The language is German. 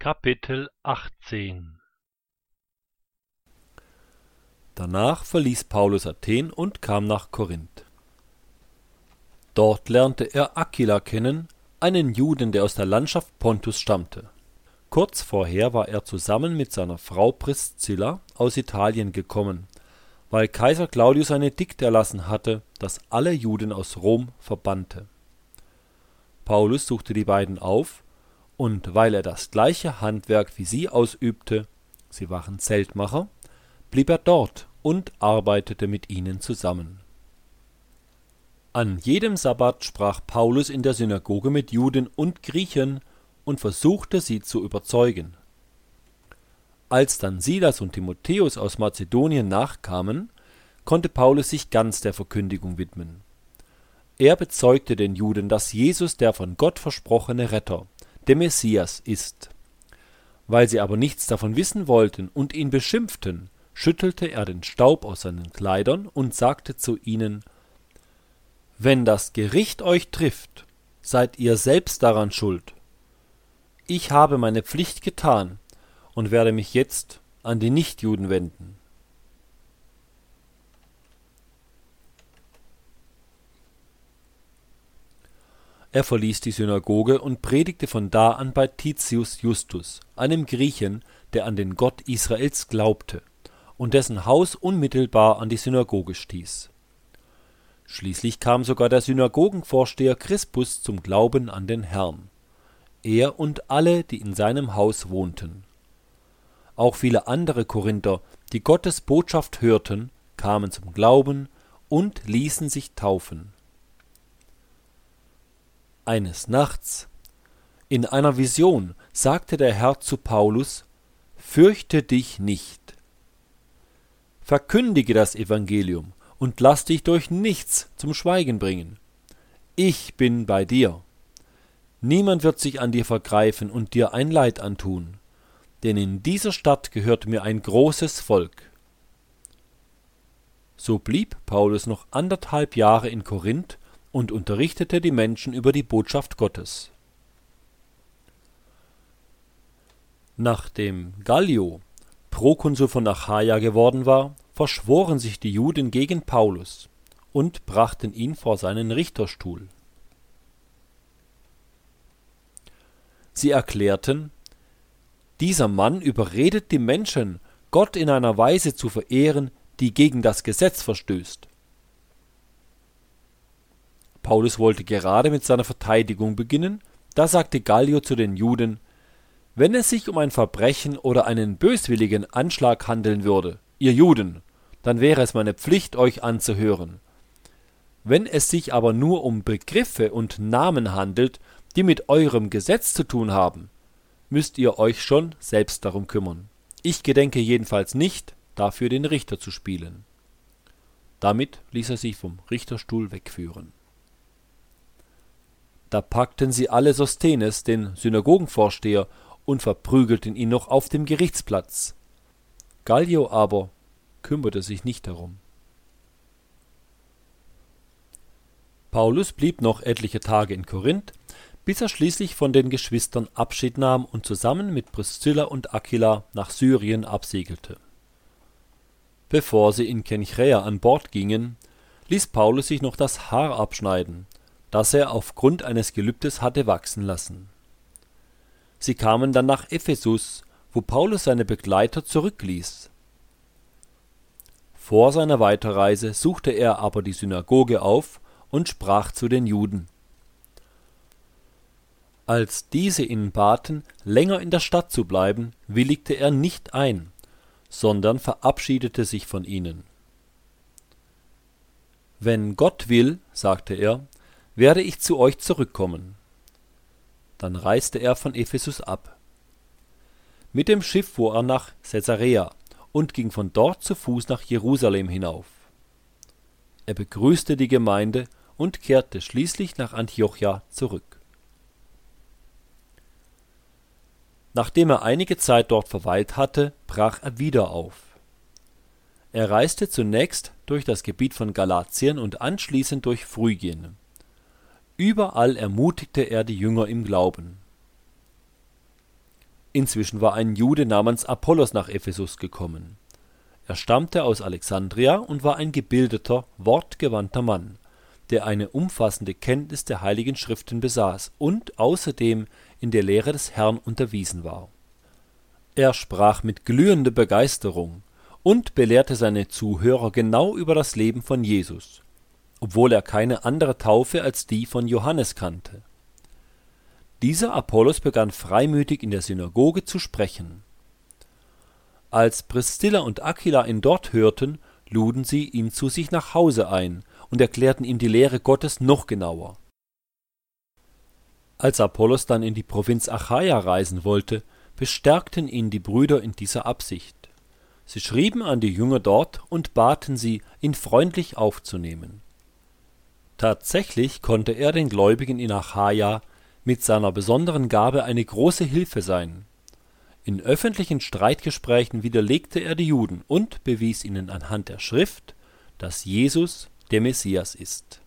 Kapitel 18. Danach verließ Paulus Athen und kam nach Korinth. Dort lernte er Aquila kennen, einen Juden, der aus der Landschaft Pontus stammte. Kurz vorher war er zusammen mit seiner Frau Priscilla aus Italien gekommen, weil Kaiser Claudius ein Edikt erlassen hatte, das alle Juden aus Rom verbannte. Paulus suchte die beiden auf, und weil er das gleiche Handwerk wie sie ausübte, sie waren Zeltmacher, blieb er dort und arbeitete mit ihnen zusammen. An jedem Sabbat sprach Paulus in der Synagoge mit Juden und Griechen und versuchte, sie zu überzeugen. Als dann Silas und Timotheus aus Mazedonien nachkamen, konnte Paulus sich ganz der Verkündigung widmen. Er bezeugte den Juden, dass Jesus der von Gott versprochene Retter, der Messias, ist. Weil sie aber nichts davon wissen wollten und ihn beschimpften, schüttelte er den Staub aus seinen Kleidern und sagte zu ihnen: »Wenn das Gericht euch trifft, seid ihr selbst daran schuld. Ich habe meine Pflicht getan und werde mich jetzt an die Nichtjuden wenden.« Er verließ die Synagoge und predigte von da an bei Titius Justus, einem Griechen, der an den Gott Israels glaubte und dessen Haus unmittelbar an die Synagoge stieß. Schließlich kam sogar der Synagogenvorsteher Crispus zum Glauben an den Herrn, er und alle, die in seinem Haus wohnten. Auch viele andere Korinther, die Gottes Botschaft hörten, kamen zum Glauben und ließen sich taufen. Eines Nachts, in einer Vision, sagte der Herr zu Paulus: »Fürchte dich nicht. Verkündige das Evangelium und lass dich durch nichts zum Schweigen bringen. Ich bin bei dir. Niemand wird sich an dir vergreifen und dir ein Leid antun, denn in dieser Stadt gehört mir ein großes Volk.« So blieb Paulus noch 1,5 Jahre in Korinth und unterrichtete die Menschen über die Botschaft Gottes. Nachdem Gallio Prokonsul von Achaia geworden war, verschworen sich die Juden gegen Paulus und brachten ihn vor seinen Richterstuhl. Sie erklärten: »Dieser Mann überredet die Menschen, Gott in einer Weise zu verehren, die gegen das Gesetz verstößt.« Paulus wollte gerade mit seiner Verteidigung beginnen, da sagte Gallio zu den Juden: »Wenn es sich um ein Verbrechen oder einen böswilligen Anschlag handeln würde, ihr Juden, dann wäre es meine Pflicht, euch anzuhören. Wenn es sich aber nur um Begriffe und Namen handelt, die mit eurem Gesetz zu tun haben, müsst ihr euch schon selbst darum kümmern. Ich gedenke jedenfalls nicht, dafür den Richter zu spielen.« Damit ließ er sich vom Richterstuhl wegführen. Da packten sie alle Sosthenes, den Synagogenvorsteher, und verprügelten ihn noch auf dem Gerichtsplatz. Gallio aber kümmerte sich nicht darum. Paulus blieb noch etliche Tage in Korinth, bis er schließlich von den Geschwistern Abschied nahm und zusammen mit Priscilla und Aquila nach Syrien absegelte. Bevor sie in Kenchräa an Bord gingen, ließ Paulus sich noch das Haar abschneiden, das er aufgrund eines Gelübdes hatte wachsen lassen. Sie kamen dann nach Ephesus, wo Paulus seine Begleiter zurückließ. Vor seiner Weiterreise suchte er aber die Synagoge auf und sprach zu den Juden. Als diese ihn baten, länger in der Stadt zu bleiben, willigte er nicht ein, sondern verabschiedete sich von ihnen. »Wenn Gott will«, sagte er, »werde ich zu euch zurückkommen.« Dann reiste er von Ephesus ab. Mit dem Schiff fuhr er nach Caesarea und ging von dort zu Fuß nach Jerusalem hinauf. Er begrüßte die Gemeinde und kehrte schließlich nach Antiochia zurück. Nachdem er einige Zeit dort verweilt hatte, brach er wieder auf. Er reiste zunächst durch das Gebiet von Galatien und anschließend durch Phrygien. Überall ermutigte er die Jünger im Glauben. Inzwischen war ein Jude namens Apollos nach Ephesus gekommen. Er stammte aus Alexandria und war ein gebildeter, wortgewandter Mann, der eine umfassende Kenntnis der Heiligen Schriften besaß und außerdem in der Lehre des Herrn unterwiesen war. Er sprach mit glühender Begeisterung und belehrte seine Zuhörer genau über das Leben von Jesus, obwohl er keine andere Taufe als die von Johannes kannte. Dieser Apollos begann freimütig in der Synagoge zu sprechen. Als Priscilla und Aquila ihn dort hörten, luden sie ihn zu sich nach Hause ein und erklärten ihm die Lehre Gottes noch genauer. Als Apollos dann in die Provinz Achaia reisen wollte, bestärkten ihn die Brüder in dieser Absicht. Sie schrieben an die Jünger dort und baten sie, ihn freundlich aufzunehmen. Tatsächlich konnte er den Gläubigen in Achaia mit seiner besonderen Gabe eine große Hilfe sein. In öffentlichen Streitgesprächen widerlegte er die Juden und bewies ihnen anhand der Schrift, dass Jesus der Messias ist.